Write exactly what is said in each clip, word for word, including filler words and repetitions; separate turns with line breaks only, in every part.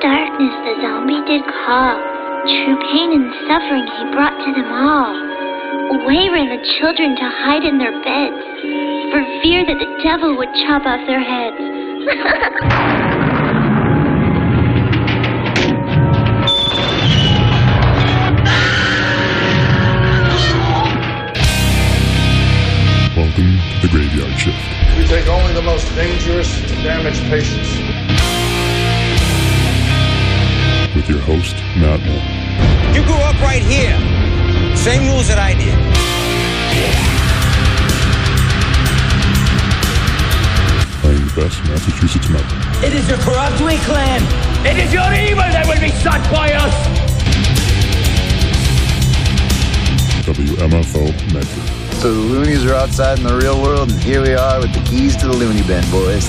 darkness the zombie did call, true pain and suffering he brought to them all. Away ran the children to hide in their beds, for fear that the devil would chop off their heads.
Welcome to the Graveyard Shift.
We take only the most dangerous and damaged patients.
With your host, Matt Moore.
You grew up right here. Same rules that I did.
Playing the best Massachusetts metal.
It is your corrupt weak clan. It is your evil that will be sought by us.
W M F O Medford.
So the loonies are outside in the real world, and here we are with the keys to the loony bin, boys.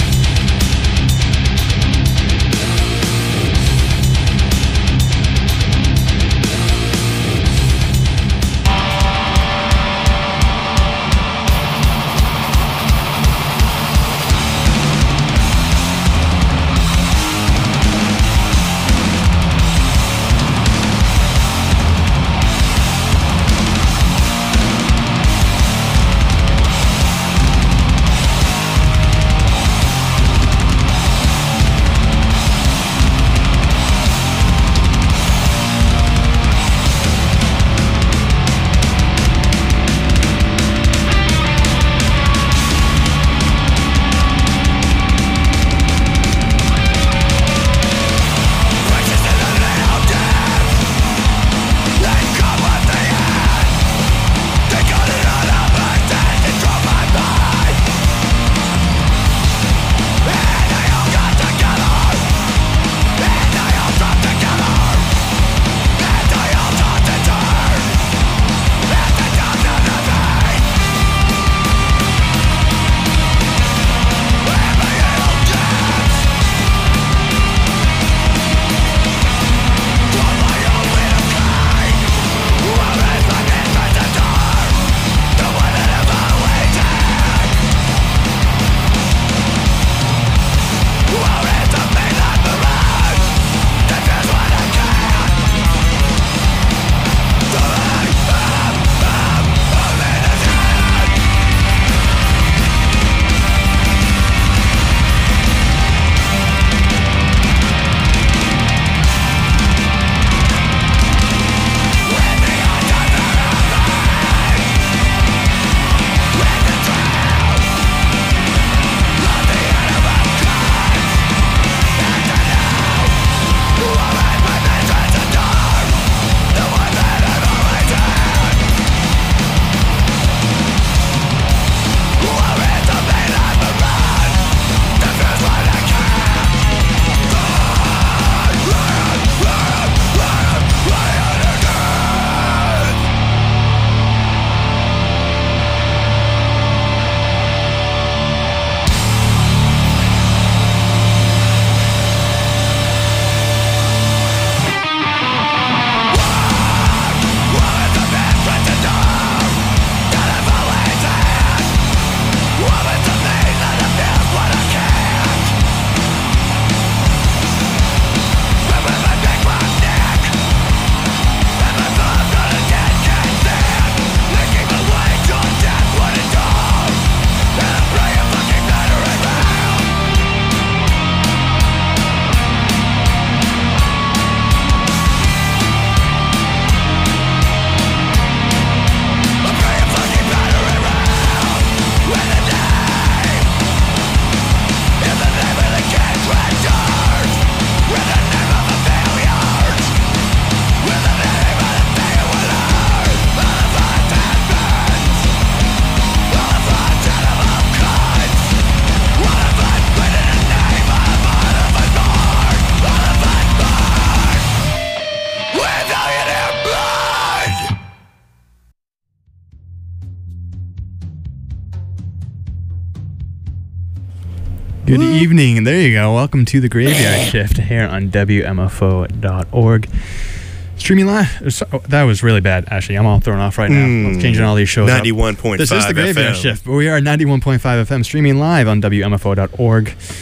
Good Woo. evening, and there you go. Welcome to the Graveyard Shift here on W M F O dot org. Streaming live. That was really bad, actually. I'm all thrown off right now. Mm, I'm changing all these shows
ninety-one point five
This is the Graveyard
F M.
Shift, but we are ninety-one point five F M streaming live on W M F O dot org.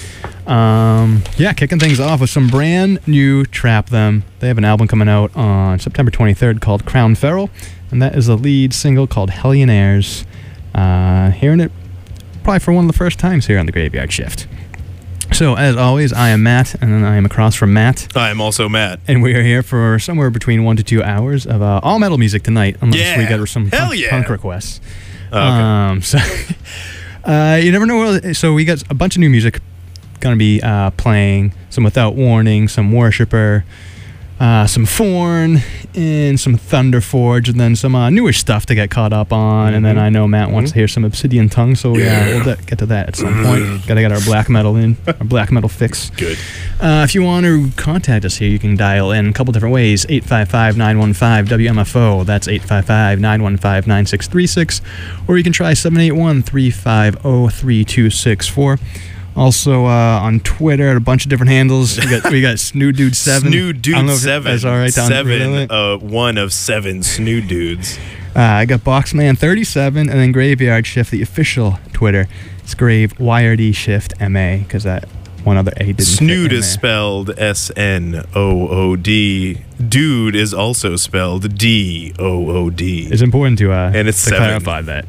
Um, yeah, kicking things off with some brand new Trap Them. They have an album coming out on September twenty-third called Crown Feral, and that is the lead single called Hellionaires. Uh, hearing it probably for one of the first times here on the Graveyard Shift. So, as always, I am Matt, and then I am across from Matt.
I am also Matt.
And we are here for somewhere between one to two hours of uh, all metal music tonight, unless
yeah.
we get some
Hell
punk,
yeah.
punk requests.
Oh, okay.
Um, so, uh, you never know. So, we got a bunch of new music going to be uh, playing. Some Without Warning, some Worshipper, uh, some Forn, and some Thunderforge, and then some uh, newish stuff to get caught up on. Mm-hmm. And then I know Matt mm-hmm. wants to hear some Obsidian Tongue, so yeah, yeah we'll de- get to that at some point. Got to get our black metal in, our black metal fix.
Good.
Uh, if you want to contact us here, you can dial in a couple different ways. eight five five, nine one five, W M F O. That's eight five five, nine one five, nine six three six. Or you can try seven eight one, three five zero, three two six four. Also uh, on Twitter, a bunch of different handles. We got we got Snood Dude Seven.
Snood Dude Seven.
That's all right.
Seven. Uh, one of seven Snood Dudes.
Uh, I got Boxman thirty-seven, and then Graveyard Shift, the official Twitter. It's Grave Y R D Shift M A because that one other A didn't.
Snood is spelled S N O O D. Dude is also spelled D O O D.
It's important to uh
and it's
to
seven.
clarify that.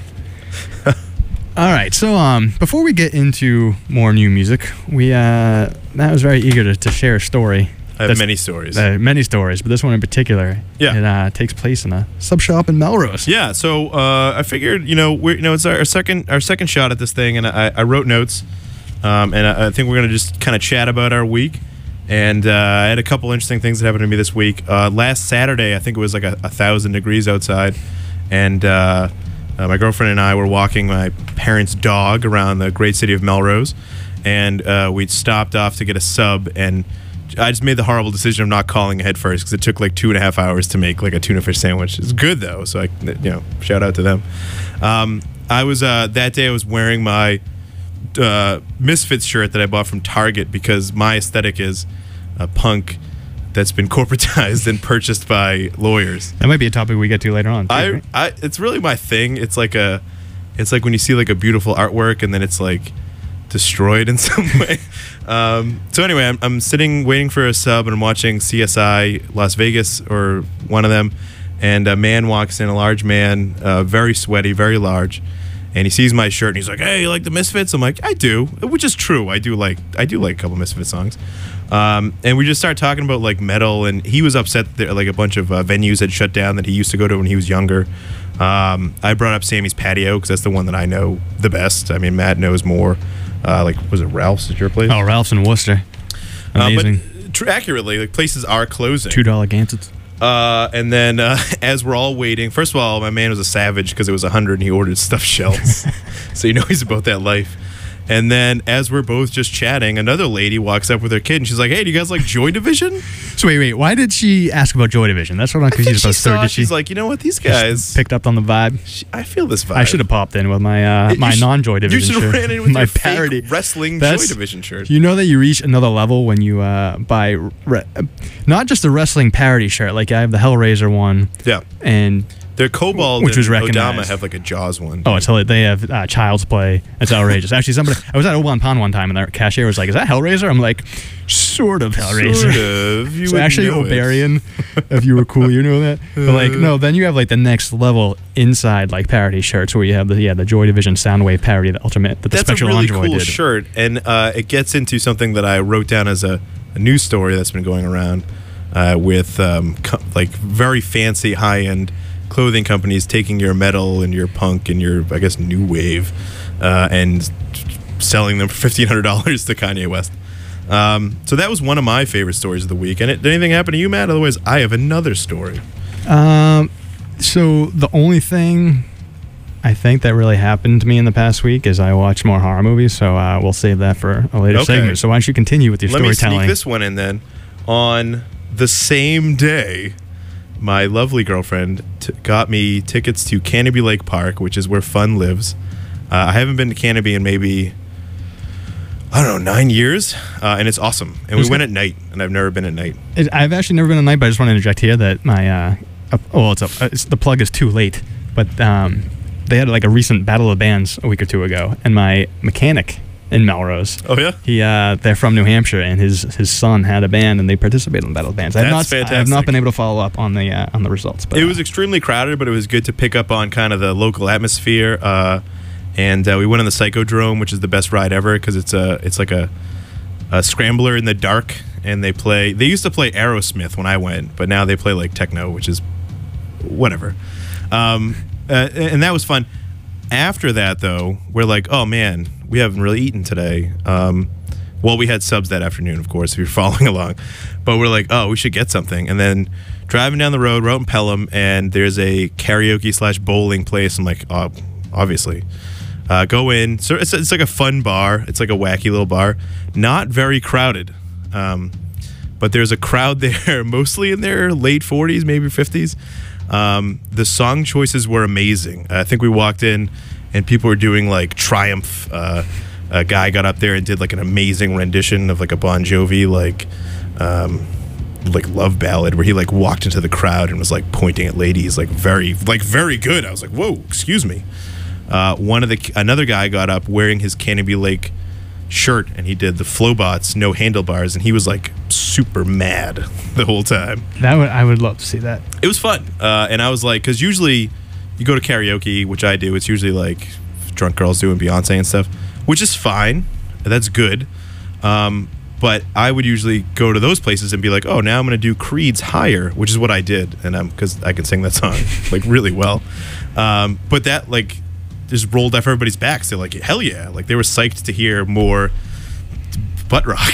All right, so um, before we get into more new music, we uh, Matt was very eager to, to share a story.
I have many stories.
Uh, many stories, but this one in particular,
yeah.
it uh, takes place in a sub shop in Melrose.
Yeah, so uh, I figured, you know, we're, you know, it's our, our second our second shot at this thing, and I, I wrote notes, um, and I, I think we're gonna just kind of chat about our week. And uh, I had a couple interesting things that happened to me this week. Uh, last Saturday, I think it was like a, a thousand degrees outside, and. Uh, Uh, my girlfriend and I were walking my parents' dog around the great city of Melrose, and uh, we'd stopped off to get a sub, and I just made the horrible decision of not calling ahead first because it took like two and a half hours to make like a tuna fish sandwich. It's good though, so I, you know, shout out to them. Um, I was uh, that day I was wearing my uh, Misfits shirt that I bought from Target because my aesthetic is a punk that's been corporatized and purchased by lawyers.
That might be a topic we get to later on. Too,
I,
right?
I, it's really my thing. It's like a, it's like when you see like a beautiful artwork and then it's like destroyed in some way. Um, so anyway, I'm, I'm sitting waiting for a sub and I'm watching C S I Las Vegas or one of them, and a man walks in, a large man, uh, very sweaty, very large. And he sees my shirt and he's like, "Hey, you like the Misfits?" I'm like, "I do," which is true. I do like I do like a couple Misfits songs. Um, and we just started talking about like metal, and he was upset that like a bunch of uh, venues had shut down that he used to go to when he was younger. Um, I brought up Sammy's Patio because that's the one that I know the best. I mean, Matt knows more. Uh, like, was it Ralph's at your place?
Oh, Ralph's in Worcester. Amazing.
Uh, but tr- accurately, like places are closing.
Two dollar Gansets.
Uh, and then uh, as we're all waiting, first of all, my man was a savage because it was a hundred and he ordered stuffed shells. So you know he's about that life. And then as we're both just chatting, another lady walks up with her kid and she's like, "Hey, do you guys like Joy Division?"
So wait, wait, why did she ask about Joy Division? That's what I'm confused about.
Saw,
Did she?
She's like, you know what, these guys
picked up on the vibe.
She, I feel this vibe.
I should have popped in with my uh, my
sh-
non-Joy Division
you
shirt.
You should have ran in with
my
your
parody
fake wrestling
That's,
Joy Division shirt.
You know that you reach another level when you uh, buy re- not just a wrestling parody shirt. Like I have the Hellraiser one.
Yeah.
And
their Cobalt
which was
and
recognized.
Odama have like a Jaws one.
Oh, it's hilarious. They have uh, Child's Play. It's outrageous. Actually, somebody I was at Oban Pond one time and the cashier was like, "Is that Hellraiser?" I'm like, "Sort of Hellraiser."
Sort of. You
it's
would
actually
know
Obarian. If you were cool, you know that. But like, no. Then you have like the next level inside like parody shirts where you have the yeah the Joy Division Soundwave parody, the Ultimate that the
That's
Spectral
a really
Envoy
cool
did.
shirt, and uh, it gets into something that I wrote down as a, a news story that's been going around uh, with um, co- like very fancy high end clothing companies taking your metal and your punk and your I guess new wave uh, and selling them for fifteen hundred dollars to Kanye West. Um, so that was one of my favorite stories of the week. And it, did anything happen to you, Matt? Otherwise, I have another story.
Um, so the only thing I think that really happened to me in the past week is I watched more horror movies. So uh, we'll save that for a later
Okay.
segment. So why don't you continue with your
Let me
storytelling?
sneak this one in then. On the same day, my lovely girlfriend t- got me tickets to Canopy Lake Park, which is where fun lives. Uh, I haven't been to Canopy in maybe, I don't know, nine years, uh, and it's awesome. And we
Who's
went
good?
at night, and I've never been at night.
It, I've actually never been at night, but I just want to interject here that my uh, uh well, it's, a, it's the plug is too late, but um, they had like a recent Battle of the Bands a week or two ago, and my mechanic in Melrose.
Oh yeah,
he uh, they're from New Hampshire, and his his son had a band, and they participated in battle bands. I have
That's
not,
fantastic.
I have not been able to follow up on the uh, on the results, but
it
uh,
was extremely crowded, but it was good to pick up on kind of the local atmosphere. Uh, and uh, we went on the Psychodrome, which is the best ride ever because it's a it's like a, a scrambler in the dark, and they play. They used to play Aerosmith when I went, but now they play like techno, which is whatever. Um, uh, and that was fun. After that, though, we're like, oh man, we haven't really eaten today. Um, well, we had subs that afternoon, of course, if you're following along. But we're like, oh, we should get something. And then driving down the road, we're out in Pelham, and there's a karaoke slash bowling place. I'm like, oh, obviously. Uh, go in. So it's, it's like a fun bar. It's like a wacky little bar. Not very crowded. Um, but there's a crowd there, mostly in their late forties, maybe fifties. Um, the song choices were amazing. I think we walked in and people were doing like Triumph. Uh, a guy got up there and did like an amazing rendition of like a Bon Jovi like um, like love ballad where he like walked into the crowd and was like pointing at ladies like very like very good. I was like, whoa, excuse me. Uh, one of the another guy got up wearing his Canopy Lake shirt and he did the Flowbots No Handlebars and he was like super mad the whole time.
that would I would love to see that.
It was fun, uh, and I was like, because usually you go to karaoke, which I do. It's usually like drunk girls doing Beyonce and stuff, which is fine. That's good. Um, but I would usually go to those places and be like, oh, now I'm going to do Creed's Higher, which is what I did, and I'm because I can sing that song like really well. Um, but that like just rolled off everybody's backs. They're like, hell yeah! Like they were psyched to hear more butt rock.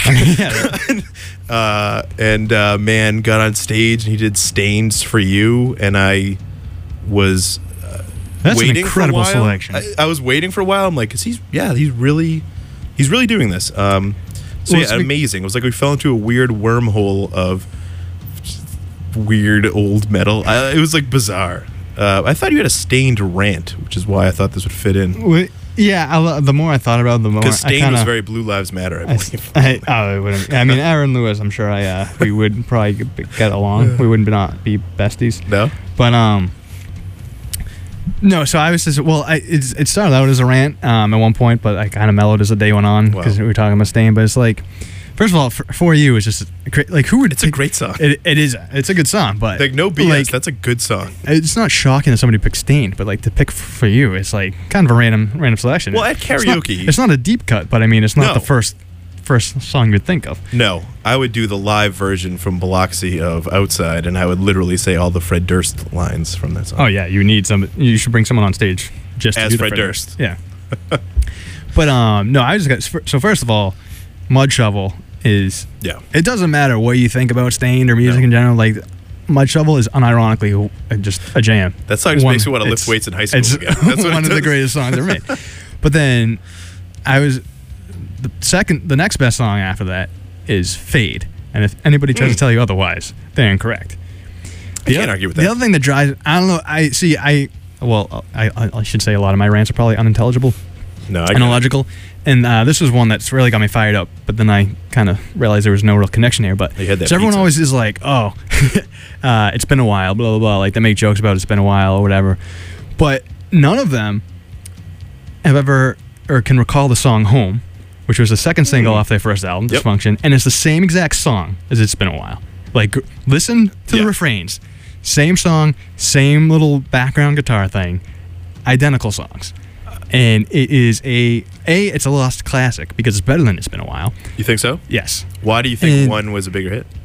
uh, and uh, man got on stage and he did Stains for You, and I was uh,
That's
waiting
an incredible
for a while.
selection.
I, I was waiting for a while. I'm like, is he's yeah, he's really he's really doing this. Um, so
Well,
yeah,
speak-
amazing. It was like we fell into a weird wormhole of weird old metal. I, it was like bizarre. Uh, I thought you had a Stained rant, which is why I thought this would fit in.
Wait, yeah, I, lo- the more I thought about it, the more
Because
I
Stained
kinda,
was very Blue Lives Matter, I
I,
believe.
I, oh, it wouldn't. I mean, Aaron Lewis. I'm sure I uh, we would probably g- get along. We wouldn't not be besties.
No?
But um, no. So I was just well. I it's, it started out as a rant um at one point, but I kind of mellowed as the day went on because
Wow.
we were talking about Stain. But it's like, first of all, for, for you, it's just a great, like who would
It's a great song.
It, it is. It's a good song, but
Like, no B S,
like,
that's a good song.
it's not shocking that somebody picked Stained, but like to pick f- for you, it's like kind of a random random selection.
Well, at
It's not-
karaoke-
it's not, a deep cut, but I mean, it's not
No.
the first first song you'd think of.
No, I would do the live version from Biloxi of Outside, and I would literally say all the Fred Durst lines from that song.
Oh yeah, you need some. You should bring someone on stage just to
As
do the
Fred
Fred
Durst.
Yeah. But um, no, I just got so first of all, Mud Shovel is.
Yeah.
It doesn't matter what you think about Stained or music
No.
in general. Like, Mud Shovel is unironically uh, just a jam.
That song just
One-
makes me want to lift
it's-
weights in high school
It's
again. That's what it
one of the
does.
greatest songs ever made. But then, I was the second, the next best song after that is Fade, and if anybody tries to tell you otherwise, they're incorrect.
I can't argue with
The
that.
other thing that drives, I don't know. I see. I well, I I, I should say a lot of my rants are probably unintelligible
No, I
and
can't.
illogical. And uh, this was one that's really got me fired up. But then I kind of realized there was no real connection here. But
You had that
so everyone
pizza.
always is like, "Oh, uh, it's been a while," blah blah blah. Like they make jokes about it's been a while or whatever. But none of them have ever or can recall the song "Home," which was the second single off their first album,
Yep.
Dysfunction, and it's the same exact song as "It's Been a While." Like, listen to
Yeah.
the refrains, same song, same little background guitar thing, identical songs. And it is a a it's a lost classic because it's better than It's Been a While.
You think so?
Yes,
Why do you think
And-
one was a bigger hit?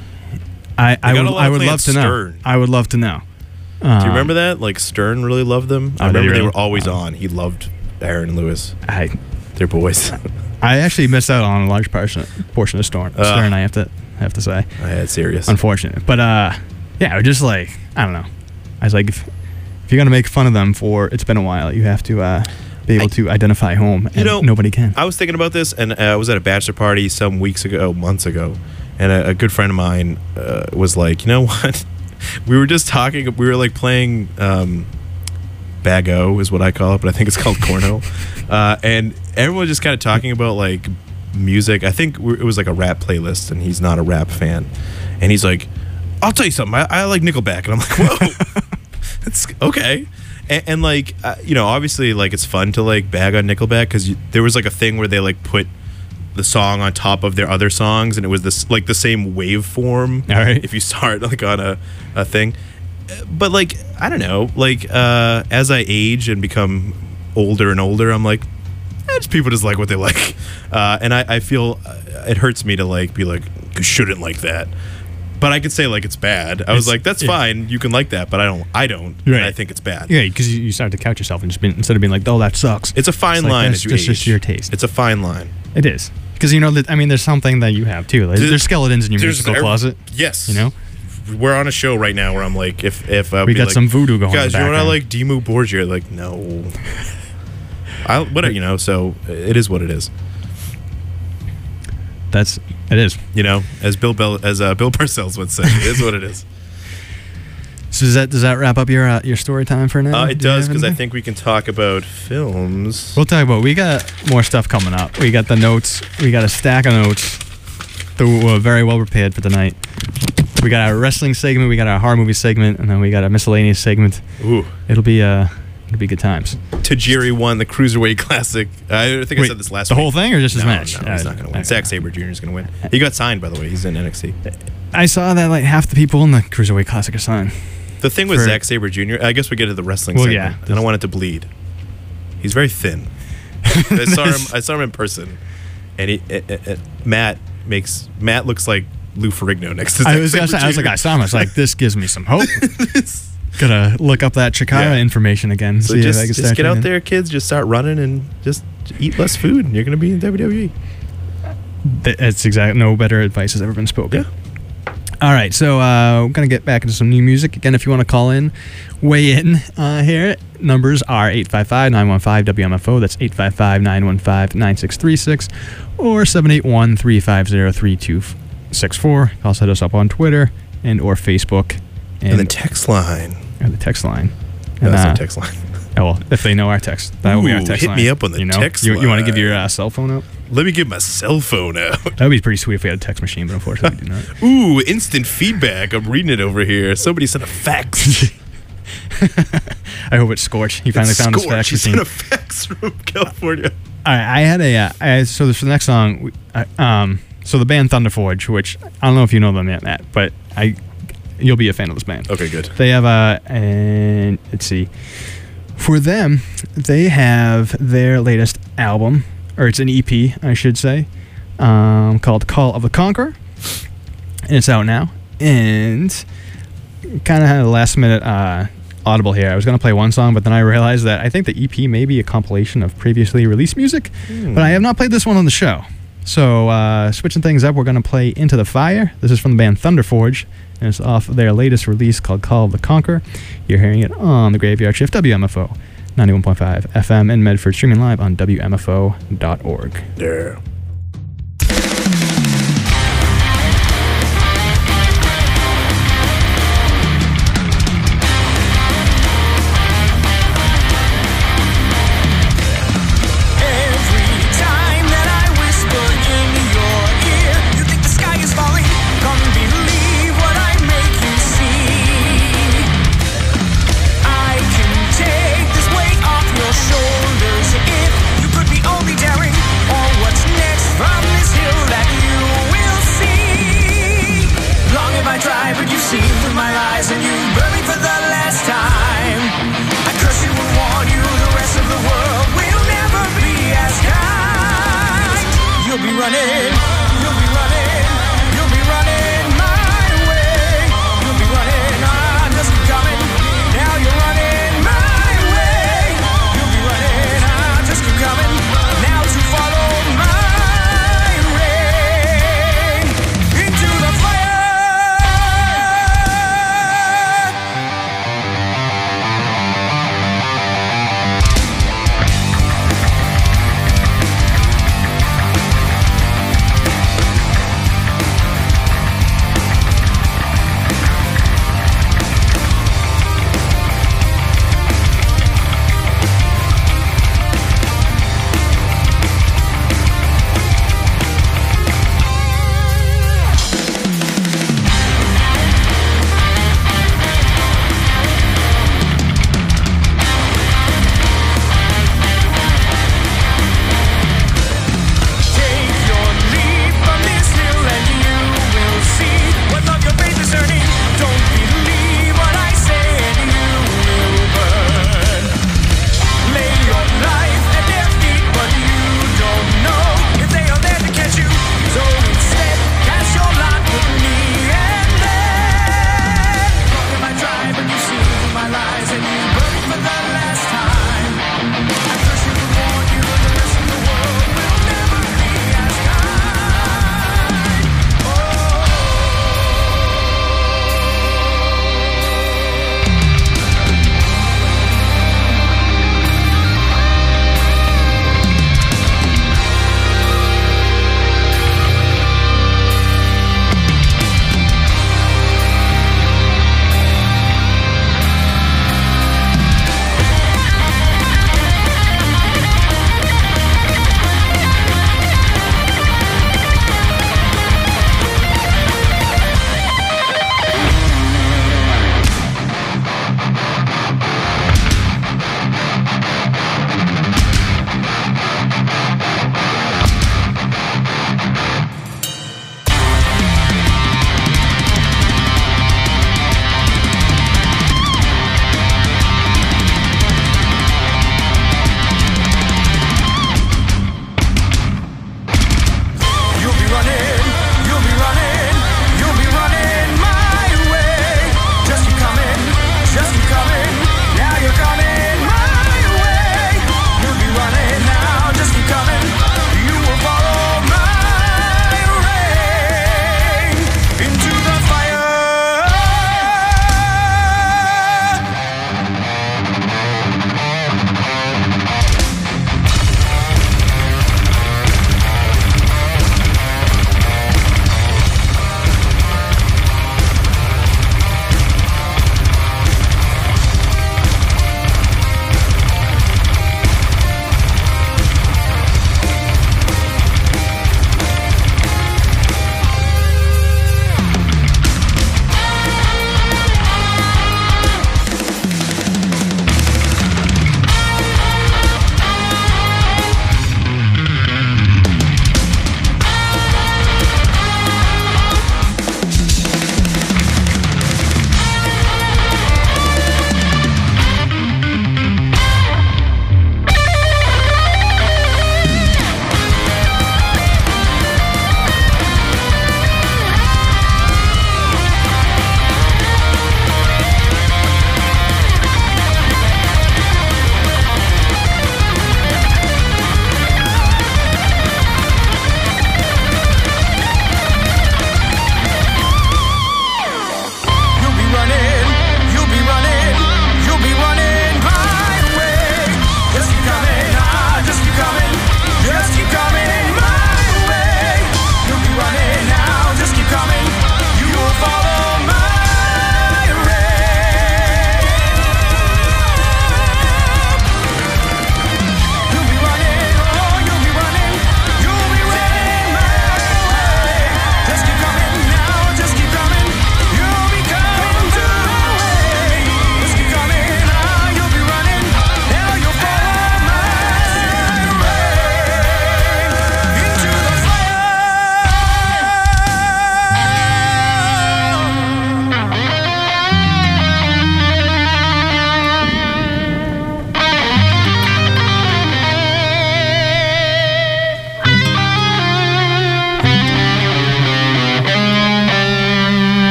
I I
got
would
a lot
I
of
would
playing
love to know.
Stern.
I would love to know.
Do you remember that? Like Stern really loved them. I
Oh, did he
remember they
really?
were always
Oh.
on. He loved Aaron Lewis.
I
They're boys.
I actually missed out on a large portion portion of Stern.
Uh.
Stern, I have to have to say,
I had serious.
unfortunate. But uh, yeah, it was just like I don't know. I was like, if, if you're gonna make fun of them for It's Been a While, you have to uh, be able
I-
to identify Home, and
You know,
nobody can.
I was thinking about this, and uh, I was at a bachelor party some weeks ago, months ago, and a, a good friend of mine uh, was like, you know what? We were just talking. We were like playing um, Bag O is what I call it, but I think it's called Cornhole. Uh, and everyone was just kind of talking about like music. I think we it was like a rap playlist, and he's not a rap fan. And he's like, "I'll tell you something. I, I like Nickelback," and I'm like, "Whoa, that's okay." And, and like, uh, you know, obviously, like, it's fun to, like, bag on Nickelback because there was, like, a thing where they, like, put the song on top of their other songs, and it was this, like, the same waveform.
All right.
If you saw it, like, on a, a thing. But, like, I don't know. Like, uh, as I age and become older and older, I'm like, eh, just people just like what they like. Uh, and I, I feel uh, it hurts me to, like, be like, you shouldn't like that. But I could say, like, it's bad. I was
It's-
like, that's
yeah.
fine. You can like that, but I don't. I don't.
Right.
And I think it's bad.
Yeah, because you, you start to couch yourself and just being, instead of being like, "Oh, that sucks."
It's a fine
It's like,
line
that's
as you
just-
age.
just your taste.
It's a fine line.
It is because you know that. I mean, there's something that you have too. Like,
There's-
there's skeletons in your
there's
musical
every-
closet.
Yes.
You know,
We're on a show right now where I'm like, if if uh,
we
be
got
like,
some voodoo going.
guys,
in the
you want to
background.
like Dimmu Borgir? Like, no. I what you know. So it is what it is.
That's it is.
You know, as Bill Bell, as uh, Bill Parcells would say, it is what it is.
So does that does that wrap up your uh, your story time for now?
Uh, it
Do you
does
have
because I
anything?
think we can talk about films.
We'll talk about. We got more stuff coming up. We got the notes. We got a stack of notes. That we're very well prepared for tonight. We got our wrestling segment. We got our horror movie segment, and then we got a miscellaneous segment.
Ooh,
It'll be uh, it'll be good times.
Tajiri won the Cruiserweight Classic. I think I
Wait,
said this last
the
week.
whole thing or just his
no,
match?
No, he's
Uh,
not going to win.
okay.
Zack Sabre Junior is going to win. He got signed, by the way. He's in N X T.
I saw that like half the people in the Cruiserweight Classic are signed.
The thing with
For-
Zack Sabre Junior, I guess we get to the wrestling
Well,
segment.
yeah.
I don't want it to bleed. He's very thin. I saw him. I saw him in person, and he, it, it, it, Matt makes Matt looks like Lou Ferrigno next to Zack
I was gonna
Sabre
say, I was like,
Junior
I saw him. I was like, this gives me some hope. Gotta look up that Chikara
Yeah.
information again.
So
see
just,
if I can
just
start
get out
training.
there, kids. Just start running and just eat less food, and you're going to be in W W E.
Th- That's exactly no better advice has ever been spoken. All right, so uh, we're gonna get back into some new music again. If you want to call in, weigh in uh, here. Numbers are eight five five, nine one five, W M F O. That's eight five five, nine one five, nine six three six or seven eight one, three five zero, three two six four. Also hit us up on Twitter and or Facebook
And,
and,
the text line.
or the text line.
No,
And,
that's
uh,
not text line.
Oh, well, if they know our text, that will be our
Ooh,
text
hit
line.
me up on the
you know?
text
You, you want to give
line.
your uh, cell phone out?
Let me get my cell phone out.
That would be pretty sweet if we had a text machine, but unfortunately we do not.
Ooh, instant feedback. I'm reading it over here. Somebody sent a fax.
I hope it's Scorch. He finally
It's
found his
Scorch.
fax
He
machine.
sent a fax from California.
All right, I had a uh, I, so for the next song, we- I, um, so the band Thunder Forge, which I don't know if you know them yet, Matt, but I, you'll be a fan of this band.
Okay, good.
They have a and let's see, for them, they have their latest album, or it's an E P, I should say, um, called Call of the Conqueror, and it's out now. And kind of had a last minute uh, audible here. I was going to play one song, but then I realized that I think the E P may be a compilation of previously released music, but I have not played this one on the show. So uh, switching things up, we're going to play Into the Fire. This is from the band Thunder Forge, and it's off their latest release called Call of the Conqueror. You're hearing it on the Graveyard Shift, W M F O ninety-one point five F M in Medford, streaming live on W M F O dot org.
Yeah.
Every time that I whisper in your ear, you think the sky is falling. Come believe what I make you see. I can take this weight off your shoulders if you could be only daring. Or what's next?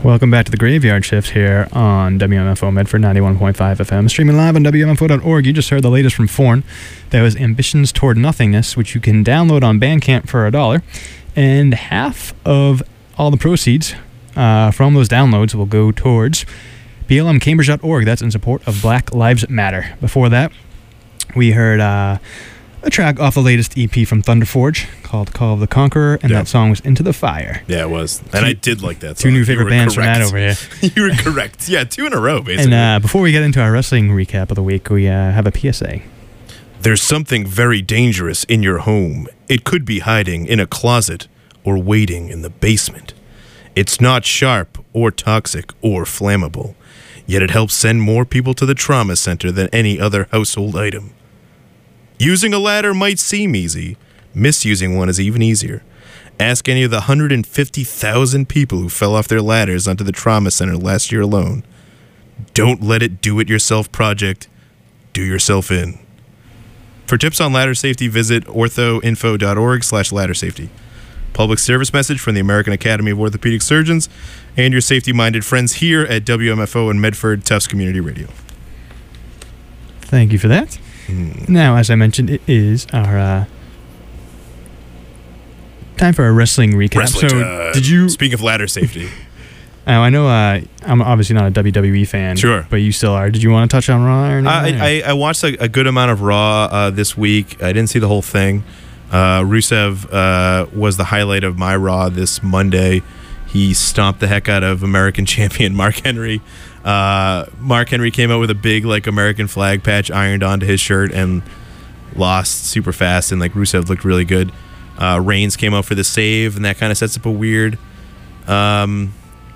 Welcome back to the Graveyard Shift here on W M F O Medford ninety-one point five F M. Streaming live on W M F O dot org. You just heard the latest from Forn. That was Ambitions Toward Nothingness, which you can download on Bandcamp for a dollar. And half of all the proceeds uh, from those downloads will go towards B L M Cambridge dot org. That's in support of Black Lives Matter. Before that, we heard uh, a track off the latest E P from Thunderforge called Call of the Conqueror, and
Yeah.
that song was Into the Fire.
Yeah, it was. And I did like that
Two
song.
new
You
favorite
were
bands from
correct.
Matt over here.
You were correct. Yeah, two in a row, basically.
And uh, before we get into our wrestling recap of the week, we uh, have a P S A.
There's something very dangerous in your home. It could be hiding in a closet or waiting in the basement. It's not sharp or toxic or flammable, yet it helps send more people to the trauma center than any other household item. Using a ladder might seem easy. Misusing one is even easier. Ask any of the one hundred fifty thousand people who fell off their ladders onto the trauma center last year alone. Don't let it do-it-yourself project. Do yourself in. For tips on ladder safety, visit orthoinfo dot org slash ladder safety. Public service message from the American Academy of Orthopedic Surgeons and your safety-minded friends here at W M F O and Medford Tufts Community Radio.
Thank you for that.
Mm.
Now, as I mentioned, it is our uh, time for a wrestling recap.
Wrestling
so,
time.
did you?
Speaking of ladder safety.
Oh, I know. Uh, I'm obviously not a W W E fan.
Sure.
But you still are. Did you want to touch on Raw? Or anything?
I, I, I watched a, a good amount of Raw uh, this week. I didn't see the whole thing. Uh, Rusev uh, was the highlight of my Raw this Monday. He stomped the heck out of American champion Mark Henry. Uh, Mark Henry came out with a big like American flag patch ironed onto his shirt and lost super fast. And like Rusev looked really good. Uh, Reigns came out for the save, and that kind of sets up a weird um,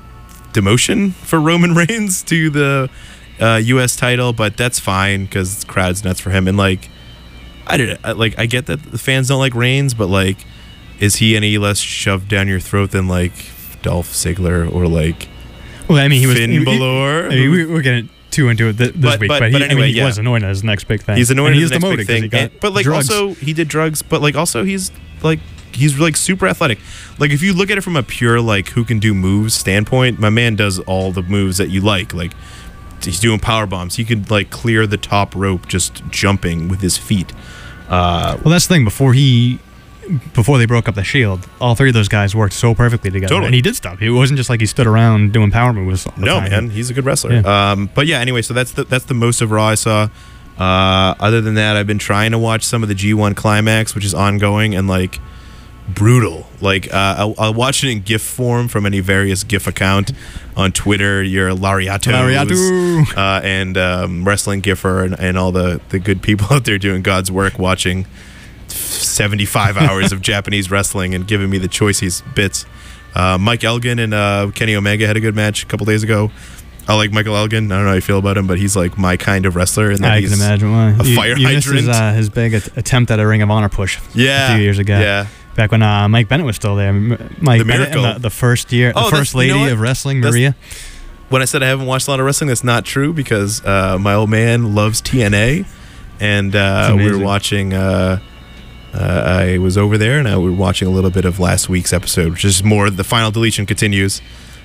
demotion for Roman Reigns to the uh, U S title, but that's fine because the crowd's nuts for him. And like, I did I, like I get that the fans don't like Reigns, but like, is he any less shoved down your throat than like Dolph Ziggler or like
well, I mean, he was
Finn
he- he-
Balor?
I mean, we, we're getting too into it th- this
But-
week,
but-
but, he,
but
I
anyway,
mean, he
yeah.
was anointed as the next big thing.
He's anointed
and he
as
is
the next
demoted
big
'cause
thing.
he got
And- but like
drugs.
also he did drugs, but like also he's like he's like super athletic. Like if you look at it from a pure like who can do moves standpoint, my man does all the moves that you like. Like he's doing power bombs. He could like clear the top rope just jumping with his feet. Uh,
well, that's the thing. Before he, before they broke up the Shield, all three of those guys worked so perfectly together.
Totally.
And he did stuff. It wasn't just like he stood around doing power moves all the
no
time.
man, he's a good wrestler.
Yeah.
Um, but yeah, anyway, so that's the that's the most of Raw I saw. Uh, other than that, I've been trying to watch some of the G one Climax, which is ongoing and like brutal. Like uh, I'll, I'll watch it in GIF form from any various GIF account on Twitter. Your Lariatos,
Lariato.
uh, and um, Wrestling Giffer, and, and all the the good people out there doing God's work, watching seventy-five hours of Japanese wrestling and giving me the choicest bits. Uh, Mike Elgin and uh, Kenny Omega had a good match a couple days ago. I like Michael Elgin. I don't know how you feel about him, but he's like my kind of wrestler. And then
I
he's
can imagine why.
a
You-
fire
you missed
hydrant.
his, uh, his big at- attempt at a Ring of Honor push
Yeah,
a few years ago.
yeah.
Back when uh, Mike Bennett was still there. M- Mike
The
Bennett and
Miracle.
the, the first year,
Oh,
the
that's-
first
you know
lady
what?
of wrestling,
That's-
Maria.
When I said I haven't watched a lot of wrestling, that's not true because uh, my old man loves T N A, and uh,
It's
we were
amazing.
watching. Uh, uh, I was over there, and I, we were watching a little bit of last week's episode, which is more. The final deletion continues.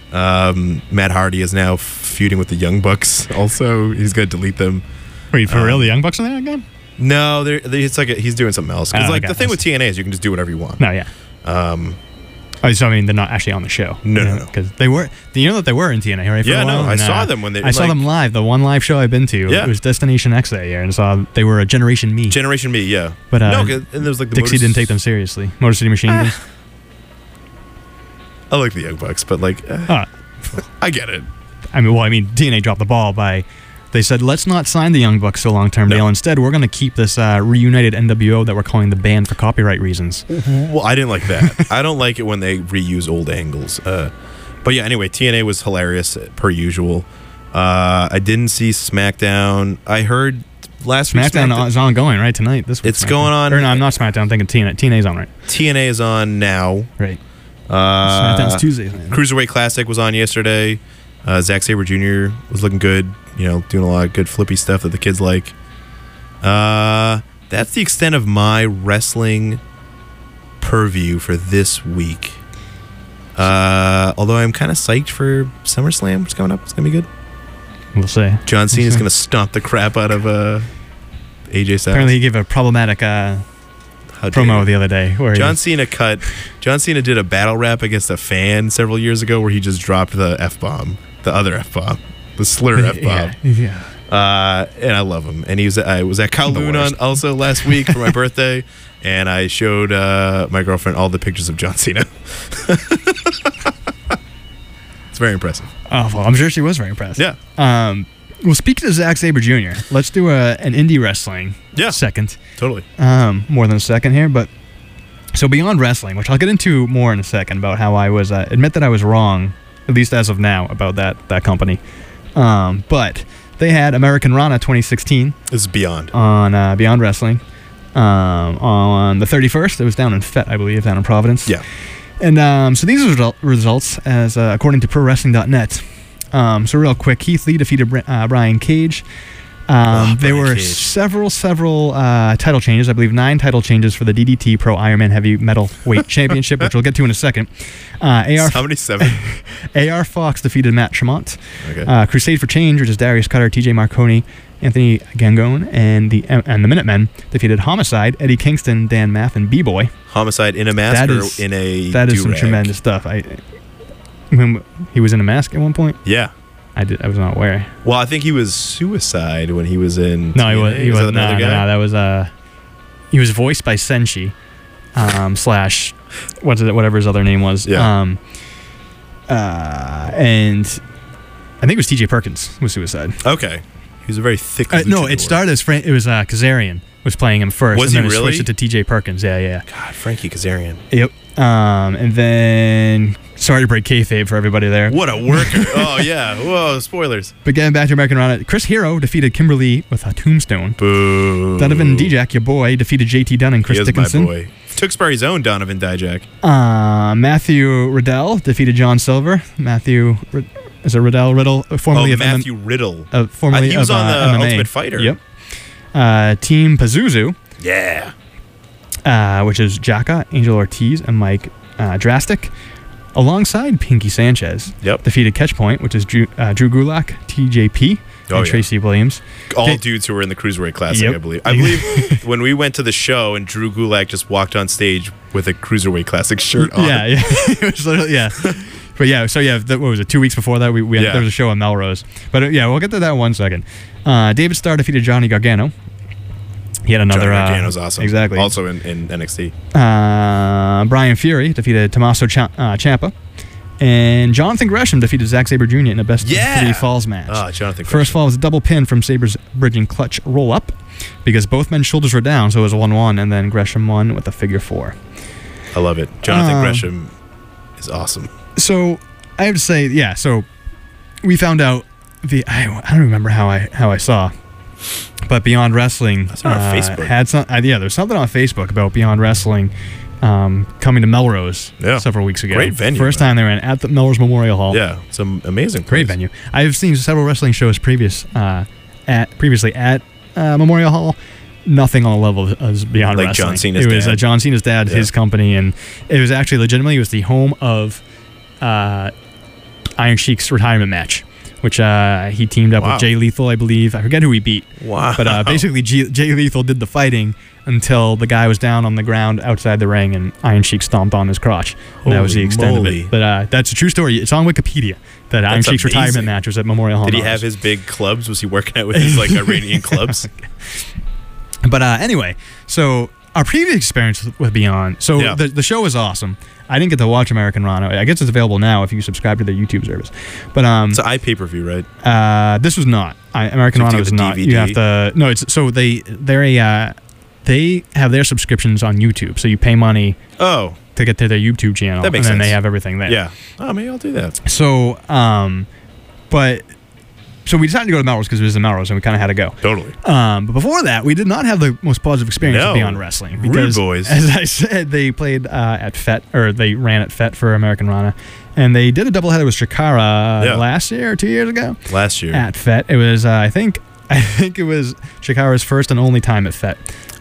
Um, Matt Hardy is now feuding with the Young Bucks. Also, he's going to delete them.
Wait, for
um,
real? The Young Bucks in there again?
No, they're, they it's like a, he's doing something else. Because
Oh,
like
okay.
the thing with T N A is you can just do whatever you want.
No, yeah.
Um,
Oh, so I mean, they're not actually on the show.
No, no, no.
Because they were. You know that they were in T N A, right? For
Yeah,
a
no,
while?
I
And,
saw
uh,
them when they-
I saw
like-
them live. The one live show I've been to.
Yeah.
It was Destination X that year, and saw they were a Generation Me.
Generation Me, yeah.
But, uh,
no, 'cause- and there was like the
Dixie
Motors-
didn't take them seriously. Motor City Machine Guns.
I like the Young Bucks, but like, eh,
Uh,
I get it.
I mean, well, I mean, T N A dropped the ball by. They said, let's not sign the Young Bucks to a long-term
No.
deal. Instead, we're going to keep this uh, reunited N W O that we're calling the band for copyright reasons.
Well, I didn't like that. I don't like it when they reuse old angles. Uh, but yeah, anyway, T N A was hilarious uh, per usual. Uh, I didn't see SmackDown. I heard last week
SmackDown is ongoing, right, tonight. This week's
It's
SmackDown.
going on-
Or no, I'm not SmackDown. I'm thinking T N A. T N A's on, right?
T N A is on now.
Right.
Uh,
SmackDown's Tuesday. man.
Cruiserweight Classic was on yesterday. Uh, Zack Sabre Junior was looking good. You know, doing a lot of good flippy stuff that the kids like. Uh, that's the extent of my wrestling purview for this week. Uh, although I'm kind of psyched for SummerSlam, which is coming up. It's going to be good.
We'll see.
John Cena's going to stomp the crap out of uh, A J Styles.
Apparently, he gave a problematic uh,
How dare
promo
you.
the other day. Where
John
he,
Cena cut. John Cena did a battle rap against a fan several years ago where he just dropped the F bomb, the other F bomb, the slur F bomb.
yeah, yeah.
Uh, and I love him. And he was I was at Kowloon
worst.
on also last week for my birthday, and I showed uh, my girlfriend all the pictures of John Cena. It's very impressive.
Oh, well, I'm sure she was very impressed.
Yeah.
Um, well, speaking of Zack Sabre Junior, let's do a, an indie wrestling
Yeah.
second.
Totally.
Um, more than a second here, but so Beyond Wrestling, which I'll get into more in a second about how I was uh, admit that I was wrong, at least as of now, about that that company. Um, but they had American Rana twenty sixteen
This is Beyond.
on uh, Beyond Wrestling um, on the thirty-first. It was down in Fett, I believe, down in Providence.
Yeah.
And um, so these are result- results as uh, according to Pro Wrestling dot net. Um, so real quick, Keith Lee defeated Bri- uh, Brian Cage. Um,
Oh,
there
Brian
were
Cage.
several, several uh, title changes. I believe nine title changes for the D D T Pro Ironman Heavy Metal Weight Championship, which we'll get to in a second. Uh, A R
How many seven?
A R Fox defeated Matt Tremont.
Okay.
Uh, Crusade for Change, which is Darius Cutter, T J Marconi, Anthony Gangone, and the and the Minutemen defeated Homicide, Eddie Kingston, Dan Math, and B-Boy.
Homicide in a mask
That
or
is-
in a
That is some
do-rag?
tremendous stuff. I, when he was in a mask at one point.
Yeah.
I did. I was not aware.
Well, I think he was Suicide when he was in.
No, he
T N A.
was. He
Was
was
that
no,
another
no,
guy?
no, that was uh, he was voiced by Senshi, um, slash, what's it? Whatever his other name was.
Yeah.
Um, uh, and I think it was T J Perkins was Suicide.
Okay. He was a very thick.
Uh, no,
luchador.
it started as Fran- it was uh, Kazarian was playing him first,
Was
and
he
then
really?
switched it to T J Perkins. Yeah, yeah,
God, Frankie Kazarian.
yeah. Yep. Um, and then sorry to break kayfabe for everybody there.
What a worker. Oh, yeah. Whoa, spoilers.
But getting back to American Rana, Chris Hero defeated Kimberly with a tombstone.
Boo.
Donovan Dijak, your boy, defeated J T Dunn and Chris
he is
Dickinson.
my boy. Tewksbury's own Donovan Dijak.
Uh, Matthew Riddell defeated John Silver. Matthew, Rid- is it Riddell? Riddle, uh, formerly
Oh,
of
Matthew
M M-
Riddle.
uh,
I
formerly
think he was
of
on
uh,
the
M M A.
Ultimate Fighter.
Yep. Uh, Team Pazuzu,
Yeah.
uh, which is Jaka, Angel Ortiz, and Mike uh, Drastic, alongside Pinky Sanchez.
Yep.
Defeated Catchpoint, which is Drew, uh, Drew Gulak, T J P,
Oh,
and
yeah.
Tracy Williams.
All
They-
dudes who were in the Cruiserweight Classic,
Yep.
I believe. I believe when we went to the show and Drew Gulak just walked on stage with a Cruiserweight Classic shirt on.
Yeah, yeah. It was literally, yeah. But yeah, so yeah, that, what was it? Two weeks before that, we, we had,
Yeah.
there was a show in Melrose. But uh, yeah, we'll get to that in one second. Uh, David Starr defeated Johnny Gargano. He had another.
Johnny
uh,
Gargano's awesome.
Exactly.
Also in, in N X T.
Uh, Brian Fury defeated Tommaso Cia- uh, Ciampa. And Jonathan Gresham defeated Zack Sabre Junior in a best
Yeah.
of three falls match.
Ah, Jonathan
First
Gresham.
fall was a double pin from Sabre's bridging clutch roll up because both men's shoulders were down, so it was a one one, and then Gresham won with a figure four.
I love it. Jonathan
Um,
Gresham is awesome.
So I have to say, yeah. So we found out the I, I don't remember how I how I saw, but Beyond Wrestling
That's on
uh,
Facebook.
had some. Uh, yeah, there's something on Facebook about Beyond Wrestling um, coming to Melrose
Yeah.
several weeks ago.
Great venue,
First
man.
time they ran at the Melrose Memorial Hall.
Yeah, it's an amazing.
Great
place.
venue. I've seen several wrestling shows previous uh, at previously at uh, Memorial Hall. Nothing on the level of as Beyond
Like
Wrestling.
John Cena's
It was
dad.
uh, John Cena's dad,
Yeah.
his company, and it was actually legitimately it was the home of uh, Iron Sheik's retirement match, which uh, he teamed up
Wow.
with Jay Lethal, I believe. I forget who he beat.
Wow.
But uh, basically, G- Jay Lethal did the fighting until the guy was down on the ground outside the ring, and Iron Sheik stomped on his crotch. And that was the
Holy
extent of
moly.
it. But uh, that's a true story. It's on Wikipedia that Iron
That's
Sheik's
amazing.
retirement match was at Memorial Hall.
Did he
Melrose.
have his big clubs? Was he working out with his like Iranian clubs?
But uh, anyway, so our previous experience with- with Beyond, so
Yeah.
the, the show was awesome. I didn't get to watch American Rana. I guess it's available now if you subscribe to their YouTube service. But um,
It's an iPay per view, right?
uh, this was not. I, American
So you have
Rana
to
was
get the
not.
D V D?
You have to. No, it's so they they're a uh, they have their subscriptions on YouTube. So you pay money
Oh,
to get to their YouTube channel,
That makes
and then
sense.
they have everything there.
yeah. Oh, maybe I'll do that.
So um, but. So we decided to go to Melrose because it was in Melrose, and we kind of had to go.
Totally.
Um, but before that, we did not have the most positive experience
No.
with Beyond Wrestling
Rude
because,
boys.
as I said, they played uh, at Fett, or they ran at Fett for American Rana, and they did a doubleheader with Shikara
Yeah.
last year or two years ago
Last year,
at Fett. It was, uh, I think, I think it was Shikara's first and only time at Fett.
I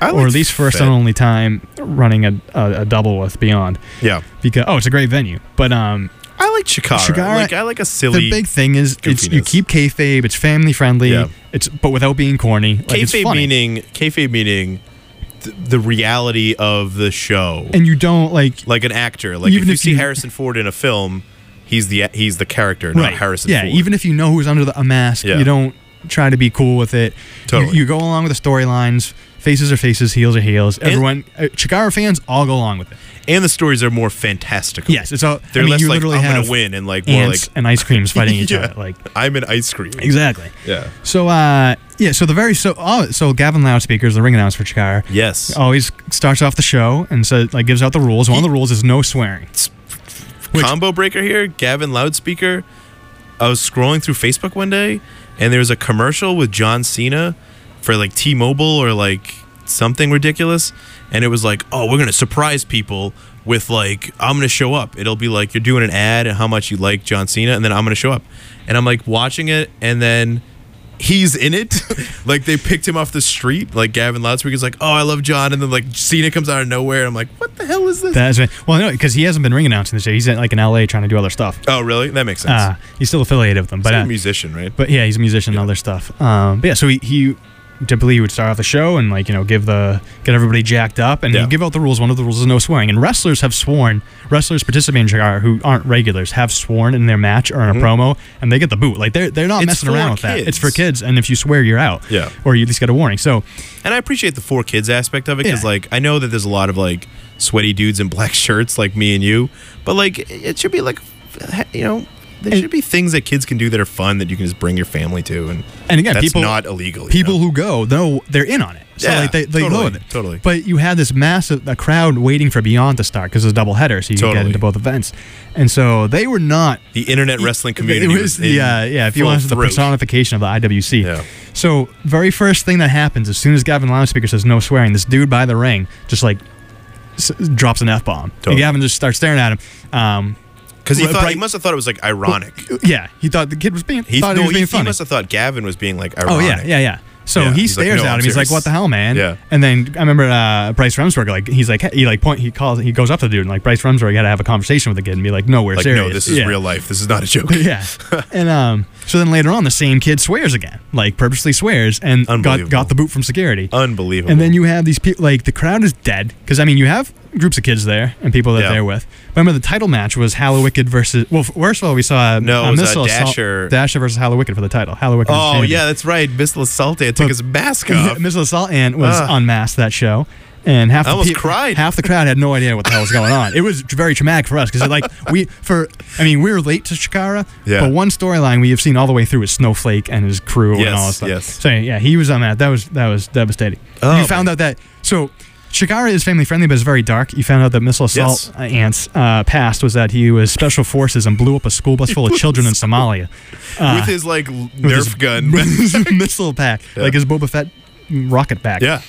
I
or at
liked
least first
Fed.
and only time running a, a, a double with Beyond.
Yeah.
Because oh, it's a great venue, but um,
I like Chikara.
Chikara-
like I like a silly.
the big thing is it's you
goofiness.
keep kayfabe. It's family friendly.
Yeah.
It's but without being corny. Like, it's
kayfabe
funny.
meaning kayfabe meaning th- the reality of the show.
and you don't like
like an actor. Like
Even
if you
if
see
you-
Harrison Ford in a film, he's the he's the character, not Harrison
yeah,
Ford.
even if you know who's under the, a mask,
Yeah.
you don't try to be cool with it.
Totally.
You, you go along with the storylines. Faces are faces, heels are heels.
And-
Everyone, uh, Chikara fans all go along with it.
and the stories are more fantastical.
Yes, it's all.
They're
I mean,
less
you
like
literally
I'm
have
gonna win and like more
ants
like
and ice creams fighting each
Yeah.
other. Like
I'm an ice cream.
exactly.
Yeah.
So, uh, yeah. So the very so oh, so Gavin Loudspeaker is the ring announcer for Chikara.
Yes.
Always starts off the show and so like gives out the rules. One of the rules is no swearing. Which-
Combo breaker here, Gavin Loudspeaker. I was scrolling through Facebook one day, and there was a commercial with John Cena for like T-Mobile or like something ridiculous, and it was like, oh, we're gonna surprise people with like I'm gonna show up. It'll be like you're doing an ad and how much you like John Cena, and then I'm gonna show up, and I'm like watching it, and then he's in it. Like they picked him off the street. Like Gavin Loudspeaker's like, oh, I love John, and then like Cena comes out of nowhere. And I'm like, what the hell is this?
That's right. Well, no, because he hasn't been ring announcing this year. He's at, like in L A trying to do other stuff.
Oh, really? That makes sense.
Uh, he's still affiliated with them, but
He's a
uh,
musician, right?
But yeah, he's a musician and other stuff. Um, but yeah, so he, he typically would start off the show and like you know give the get everybody jacked up and
Yeah.
he'd give out the rules. One of the rules is no swearing. And wrestlers have sworn. Wrestlers participating in Chikara who aren't regulars have sworn in their match or in a promo, and they get the boot. Like they're they're not
It's
messing
for
around with that.
kids.
It's for kids, and if you swear, you're out.
Yeah.
Or you at least get a warning. So
And I appreciate the four kids aspect of it because,
Yeah.
like, I know that there's a lot of like sweaty dudes in black shirts, like me and you, but like, it should be like, you know, there should be things that kids can do that are fun that you can just bring your family to, and
and again,
that's
people
not illegal. you
People
know?
who go, know they're in on it. So
Yeah,
like they, they
totally,
go with it.
totally.
But you had this massive a crowd waiting for Beyond to start because it's a double header, so you could get
Totally.
into both events. And so they were not
the internet wrestling community
It
was,
was the uh, yeah. If you
full
want, the
throat.
personification of the I W C.
Yeah.
So very first thing that happens as soon as Gavin Loudspeaker says no swearing, this dude by the ring just like s- drops an f bomb.
Totally.
And Gavin just starts staring at him. Um,
Because he
Right,
thought he
right.
must have thought it was like ironic.
yeah, he thought the kid was being
He,
thought
no,
he was
he,
being
he
funny.
must have thought Gavin was being like
Oh
ironic.
yeah, yeah, yeah. So
Yeah,
he
he's like,
stares
"No,
at
I'm
him. He's like,
serious."
"What the hell, man?"
Yeah.
And then I remember uh, Bryce Remsburg. Like he's like he like point. He calls. He goes up to the dude and like Bryce Remsburg had to have a conversation with the kid and be like, "No, we're
Like,
serious.
no, this is
Yeah.
real life. This is not a joke.
Yeah. And um, so then later on, the same kid swears again, like purposely swears, and got
Unbelievable.
got the boot from security.
Unbelievable.
And then you have these people, like the crowd is dead because I mean you have groups of kids there and people that
Yeah.
they're with. Remember the title match was Hallowicked versus. Well, first of all, we saw
No,
uh,
it was, uh,
Missile Assault-
Dasher-
Dasher versus Hallowicked for the title. Hallowicked. was
Oh
champion.
yeah, that's right. Missile Assault took
But-
his mask
Yeah,
off.
Missile Assault Ant was
Ugh.
unmasked that show, and half
I
the
almost
peop-
cried.
half the crowd had no idea what the hell was going on. It was very traumatic for us because like we for I mean we were late to Chikara,
Yeah.
but one storyline we have seen all the way through is Snowflake and his crew and
Yes,
all that stuff.
yes.
So yeah, he was on that. That was that was devastating.
Oh,
you found out that so. Chikara is family friendly, but it's very dark. You found out that Missile Assault
Yes.
uh, Ant's uh, past was that he was special forces and blew up a school bus full of children in Somalia. Uh,
with his like
with
Nerf
his-
gun.
with his missile pack,
Yeah.
like his Boba Fett rocket pack.
yeah,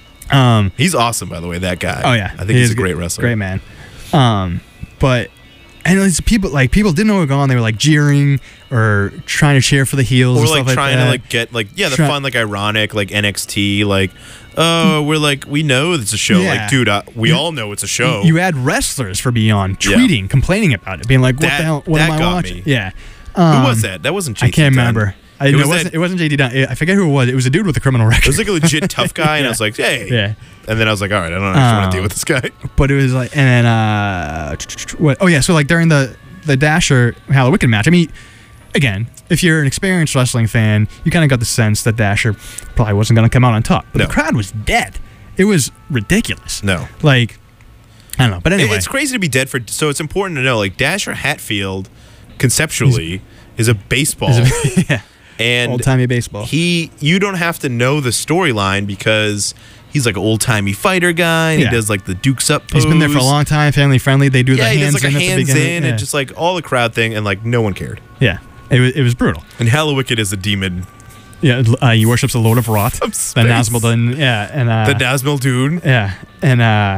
Um.
he's awesome, by the way. That guy.
Oh yeah.
I think
He
he's
is
a great wrestler.
Great man. Um. But and it's people like people didn't know what was going on. They were like jeering or trying to cheer for the heels,
Or
and
like
stuff
trying
like
to
that.
like get like yeah, the
Try-
fun like ironic like N X T like oh we're like we know it's a show
Yeah.
like dude uh, we all know it's a show.
You had wrestlers for Beyond
Yeah.
tweeting, complaining about it, being like, "What
That-
the hell? What
that
am I
got
watching?"
me.
Yeah.
Who
Um,
was that? That wasn't J
I
T
can't
Dunn.
remember. I,
It
no,
was
it wasn't.
that-
It wasn't J D Dunn. I forget who it was. It was a dude with a criminal record.
It was like a legit tough guy, and I
Yeah.
was like, hey.
Yeah.
And then I was like, all right, I don't actually want
Um,
to deal with this guy.
But it was like, and then uh, what? Oh yeah, so like during the the Dasher Hallowicked match. I mean, again, if you're an experienced wrestling fan, you kind of got the sense that Dasher probably wasn't going to come out on top. But
No.
the crowd was dead. It was ridiculous.
No.
Like, I don't know. But
It-
anyway,
It's crazy to be dead for. So it's important to know, like Dasher Hatfield, conceptually, is a baseball,
yeah,
and
old timey baseball.
he. You don't have to know the storyline because he's like an old timey fighter guy. And
Yeah.
He does like the Dukes up.
He's been there for a
pose.
long time, family friendly. They do
Yeah,
the
he
hands
does like
in
a
at the
hands
beginning.
in
yeah.
and just like all the crowd thing, and like no one cared.
yeah. It was, it was brutal.
And Hallowicked is a demon.
Yeah, uh, he worships the Lord of Rot,
Of
the
space.
Nazmulden. Yeah, and uh,
The Nazmul dude.
Yeah, and uh,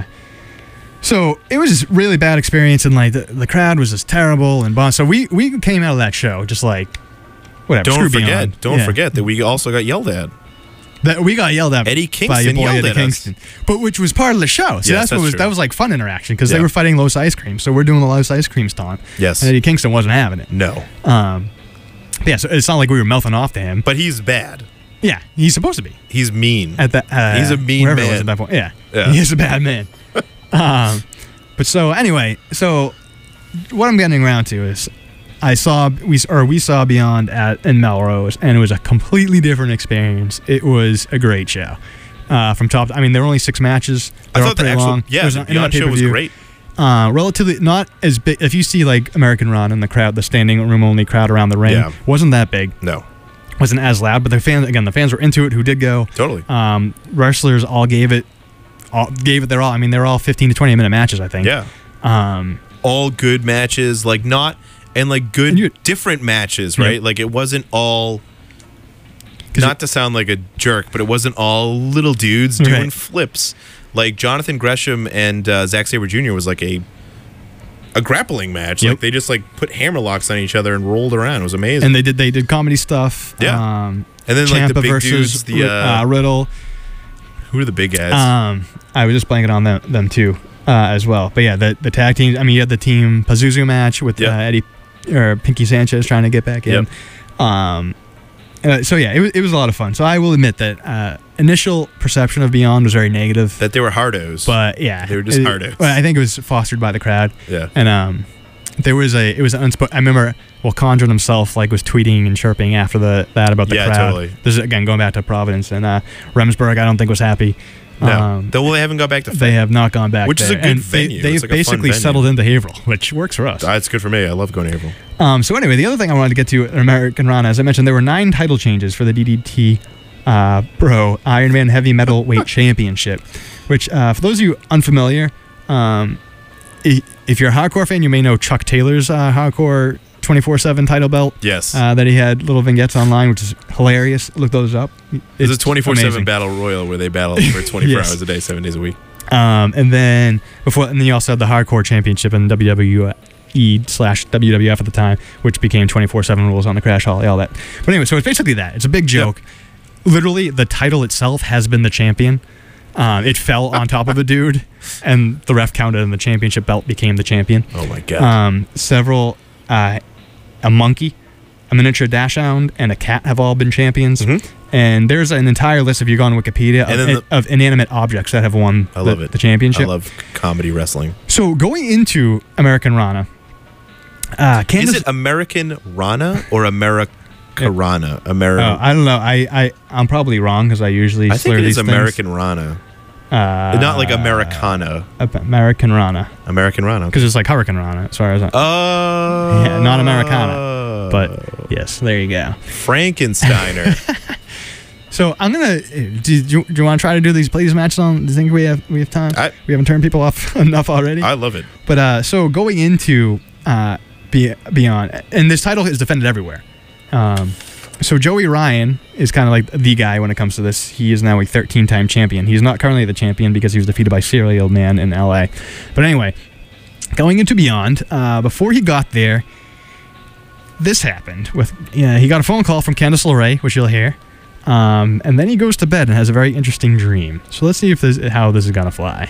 so it was a really bad experience, and like the, the crowd was just terrible and bon. So we we came out of that show just like whatever.
Don't
screw
forget.
Beyond.
Don't
Yeah.
forget that we also got yelled at.
That we got yelled at
Eddie
by your
Kingston
boy
yelled
Eddie
at us.
Kingston, but which was part of the show. So
Yes,
that's what
that's
was
true.
that was like fun interaction because
Yeah.
they were fighting Los Ice Cream. So we're doing the Los Ice Cream taunt.
Yes.
And Eddie Kingston wasn't having it.
No.
Um, yeah, so it's not like we were mouthing off to him.
But he's bad.
Yeah, he's supposed to be
He's mean.
at that. Uh,
He's a mean
wherever it was
man.
at that point. Yeah,
Yeah.
he is a bad man. um, but so anyway, so what I'm getting around to is, I saw we or we saw Beyond at in Melrose, and it was a completely different experience. It was a great show. Uh, from top, I mean, there were only six matches.
I
They were
thought the
pretty
actual
long.
yeah,
It was
the
on- in
Beyond
that
show was
pay-per-view.
great.
Uh, relatively not as big. If you see like American Run in the crowd, the standing room only crowd around the ring
Yeah.
wasn't that big.
No.
Wasn't as loud, but the fans again, the fans were into it. Who did go?
Totally.
Um, wrestlers all gave it, all gave it their all. I mean, they were all fifteen to twenty minute matches. I think.
Yeah.
Um,
All good matches, like not and like good
And you-
different matches,
Yeah.
right? Like it wasn't all.
'Cause
Not to sound like a jerk, but it wasn't all little dudes doing
Right.
flips. Like Jonathan Gresham and uh, Zack Sabre Junior was like a a grappling match.
Yep.
Like they just like put hammer locks on each other and rolled around. It was amazing.
and they did they did comedy stuff.
Yeah.
Um,
And then like the
Ciampa
big
versus
dudes, the
Ri-
uh,
uh, Riddle.
who are the big guys?
Um, I was just blanking on them, them too, uh, as well. But yeah, the the tag teams. I mean, you had the team Pazuzu match with
Yeah.
uh, Eddie or Pinky Sanchez trying to get back in. Um, uh, so yeah, it was it was a lot of fun. So I will admit that uh, initial perception of Beyond was very negative.
that they were hardos.
But yeah,
They were just
it-
hardos.
well, I think it was fostered by the crowd.
Yeah.
And um, there was a it was an unspoken. I remember well, Condren himself like was tweeting and chirping after the that about the
Yeah,
crowd.
totally.
This is again going back to Providence and uh, Remsburg. I don't think was happy.
no,
Um,
Though they haven't gone back to.
they have not gone back,
Which is
there.
a good
and
venue.
They,
It's
they've
like a fun
basically
venue.
settled into Haverhill, which works for us.
That's good for me. I love going to Haverhill.
Um, so anyway, the other thing I wanted to get to in American Rana, as I mentioned, there were nine title changes for the D D T uh, Pro Ironman Heavy Metal Weight Championship, which uh, for those of you unfamiliar, um, i- if you're a hardcore fan, you may know Chuck Taylor's uh, hardcore twenty-four seven title belt.
Yes.
Uh, that he had little vignettes online, which is hilarious. Look those up.
It's a twenty-four seven
amazing.
battle royal where they battle for twenty-four
Yes.
hours a day, seven days a week.
Um, and then before, and then you also had the Hardcore Championship in W W E slash W W F at the time, which became twenty-four seven rules on the Crash Holly, all that. But anyway, so it's basically that. It's a big joke. Literally, the title itself has been the champion. Um, it fell on top of a dude, and the ref counted, and the championship belt became the champion.
Oh my god.
Um, several, uh, a monkey, a miniature dachshund, and a cat have all been champions.
Mhm.
And there's an entire list, if you go on Wikipedia,
And
of,
then the-
of inanimate objects that have won
I
the,
love it.
the championship.
I love comedy wrestling.
So going into American Rana, uh, Candace,
Is it American Rana or America Rana?
oh,
American.
I don't know. I, I, I'm probably wrong because I usually
I
slur
think it
these
is
things.
American Rana.
Uh,
Not like Americana.
American Rana.
American Rana.
Because it's like Hurricane Rana, as far as I
Oh.
Yeah, not Americana. But yes, there you go.
Frankensteiner.
So I'm gonna. Do you, do you want to try to do these please matches on? Do you think we have we have time?
I-
we haven't turned people off enough already.
I love it.
But uh, so going into uh, Be- Beyond, and this title is defended everywhere. Um, so Joey Ryan is kind of like the guy when it comes to this. He is now a thirteen-time champion. He's not currently the champion because he was defeated by Serial Man in L A. But anyway, going into Beyond, uh, before he got there, this happened. With yeah, he got a phone call from Candice LeRae, which you'll hear. Um, and then he goes to bed and has a very interesting dream. So let's see if this how this is gonna fly.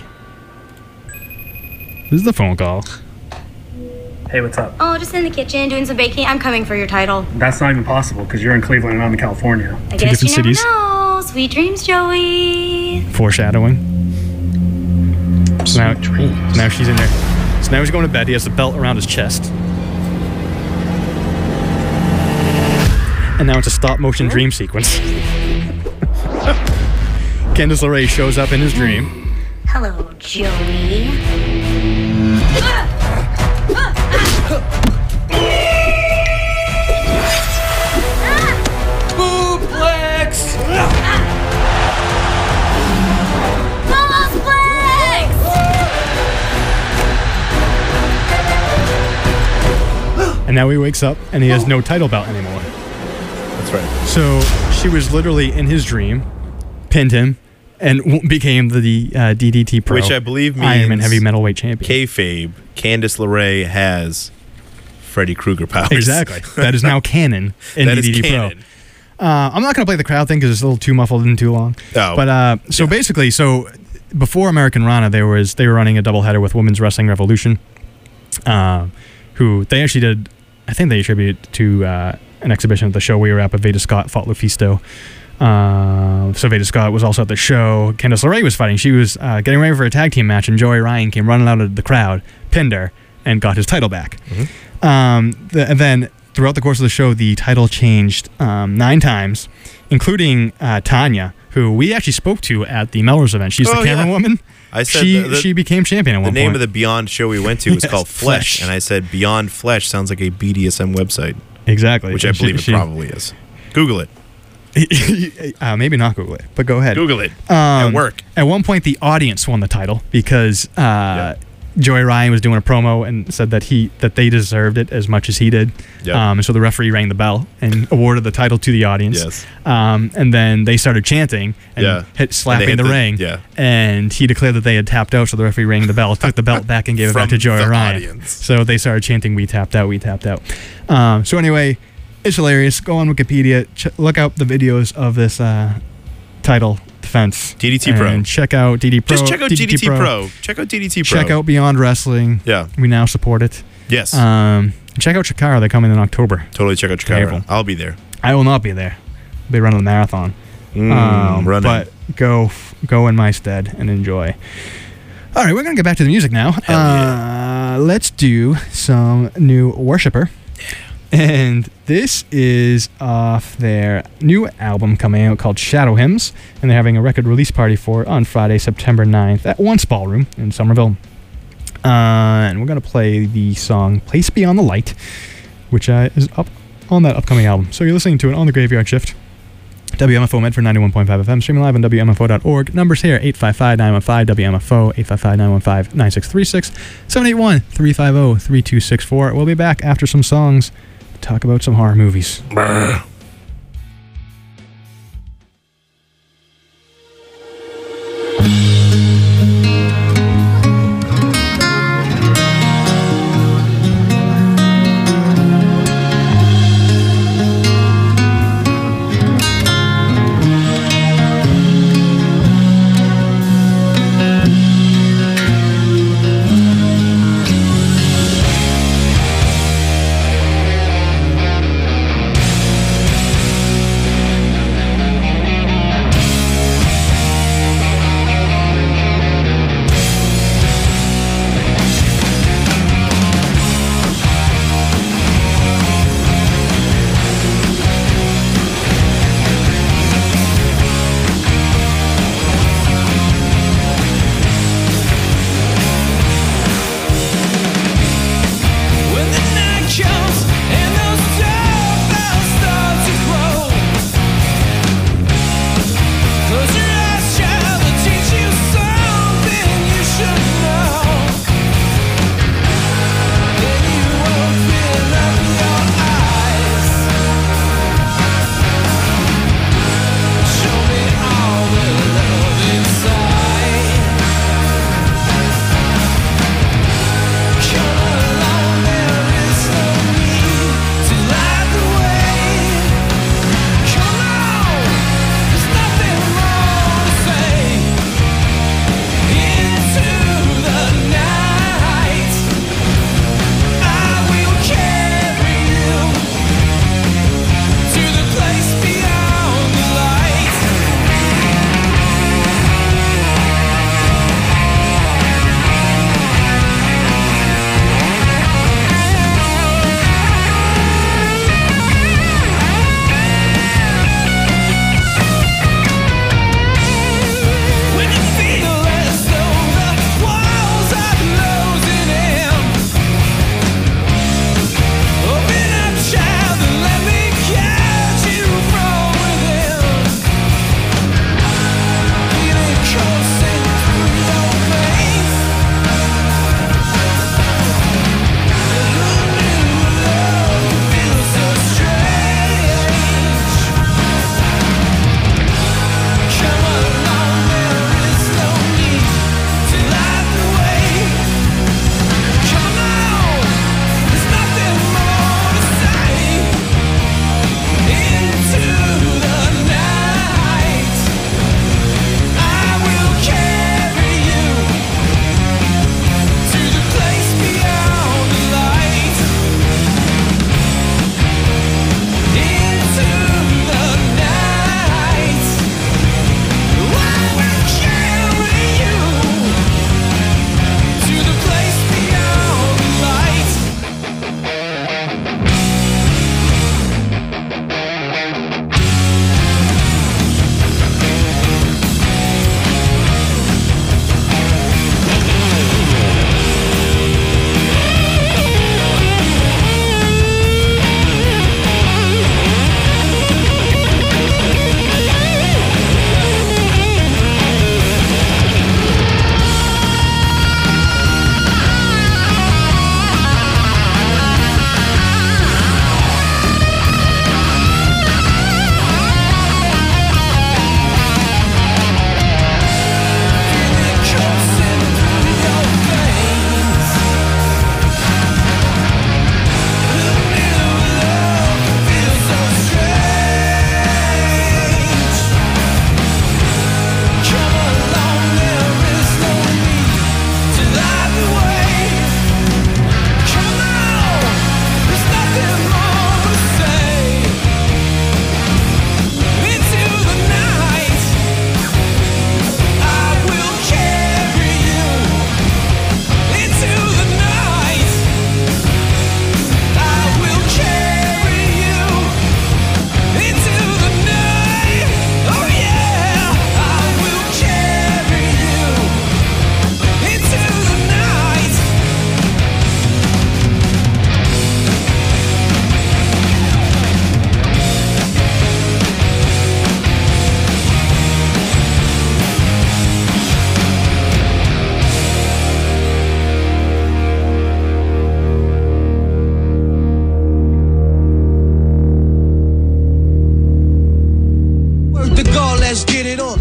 This is the phone call.
Hey, what's up?
Oh, just in the kitchen doing some baking. I'm coming for your title.
That's not even possible because you're in Cleveland and I'm in California.
I
Two
guess you
different
never
cities.
know. Sweet dreams, Joey.
Foreshadowing. So now, so now she's in there. So now he's going to bed. He has the belt around his chest. And now it's a stop motion dream sequence. Candice LeRae shows up in his dream.
Hello, Joey.
Booblex!
Mama's flex!
And now he wakes up and he has no title belt anymore.
That's right.
So she was literally in his dream, pinned him, and w- became the uh, D D T Pro.
Which I believe means
Ironman Heavy Metal Weight Champion.
Kayfabe. Candice LeRae has Freddy Krueger powers.
Exactly. That is now canon in
That
D D
is
T
canon.
Uh, I'm not going to play the crowd thing because it's a little too muffled and too long.
Oh,
but uh, so
yeah.
basically, so before American Rana, there was they were running a doubleheader with Women's Wrestling Revolution, uh, who they actually did. I think they attributed to uh, an exhibition at the show we were at. But Veda Scott fought Lufisto. Uh, so Veda Scott was also at the show. Candice LeRae was fighting. She was uh, getting ready for a tag team match, and Joey Ryan came running out of the crowd, pinned her, and got his title back. Mm-hmm. Um, the, and then. Throughout the course of the show, the title changed um, nine times, including uh, Tanya, who we actually spoke to at the Mellors event. She's
Oh,
the camera
yeah.
woman.
I said
she
the- the-
she became champion at
The
one
name
point.
of the Beyond show we went to was
Yes,
called Flesh,
Flesh.
and I said Beyond Flesh sounds like a B D S M website,
exactly,
which I
She-
believe
she-
it probably is. Google it.
uh, maybe not Google it, but go ahead.
Google it.
Um,
At work.
At one point, the audience won the title because uh, Joey Ryan was doing a promo and said that he that they deserved it as much as he did.
Yep.
Um, and so the referee rang the bell and awarded the title to the audience.
Yes.
Um, and then they started chanting and
Yeah.
hit slapping
hit
the,
the-
ring.
yeah.
And he declared that they had tapped out, so the referee rang the bell, took the belt back, and gave it back
From
to Joey
the
Ryan.
audience.
So they started chanting, "We tapped out, we tapped out." Um, so anyway, it's hilarious. Go on Wikipedia, ch- look out the videos of this uh, title defense.
D D T Pro.
And check out D D Pro.
Just check out D D T Pro. Check out D D T Pro.
Check out Beyond Wrestling.
Yeah.
We now support it.
Yes.
Um, check out Chikara. They're coming in October.
Totally check out Chicago.
April.
I'll be there.
I will not be there. I'll be running the marathon.
Mm,
um,
running.
But go go in my stead and enjoy. All right, we're going to get back to the music now.
yeah.
Uh, let's do some new Worshipper. And this is off their new album coming out called Shadow Hymns. And they're having a record release party for it on Friday, September ninth at Once Ballroom in Somerville. Uh, and we're going to play the song Place Beyond the Light, which uh, is up on that upcoming album. So you're listening to it on the Graveyard Shift. W M F O Medford ninety-one point five F M, streaming live on W M F O dot org. Numbers here, eight five five, nine one five, W M F O, eight five five, nine one five, nine six three six, seven eight one, three five zero, three two six four. We'll be back after some songs to talk about some horror movies.
Place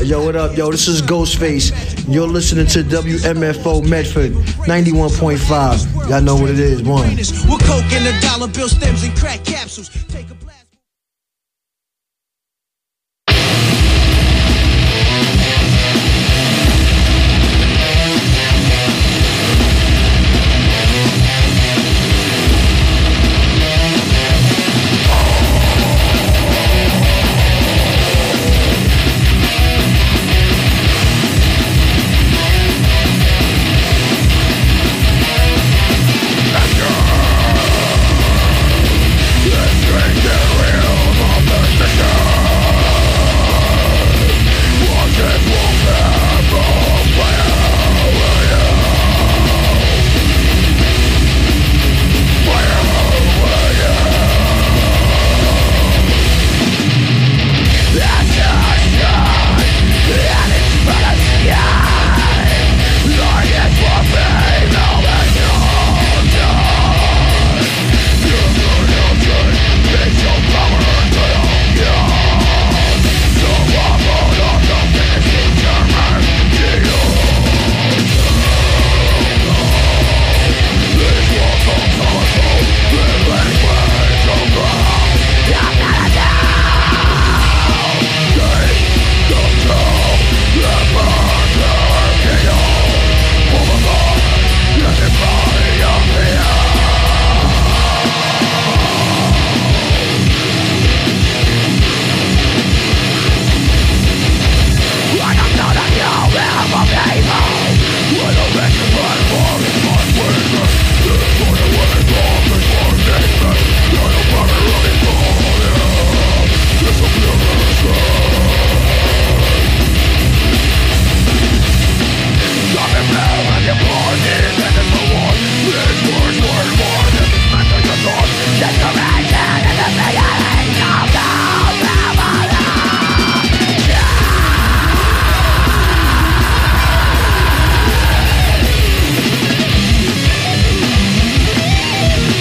Yo, what up, yo? This is Ghostface. You're listening to W M F O Medford ninety-one point five. Y'all know what it is. One.
With coke and a dollar bill stems and crack capsules. Take a blast.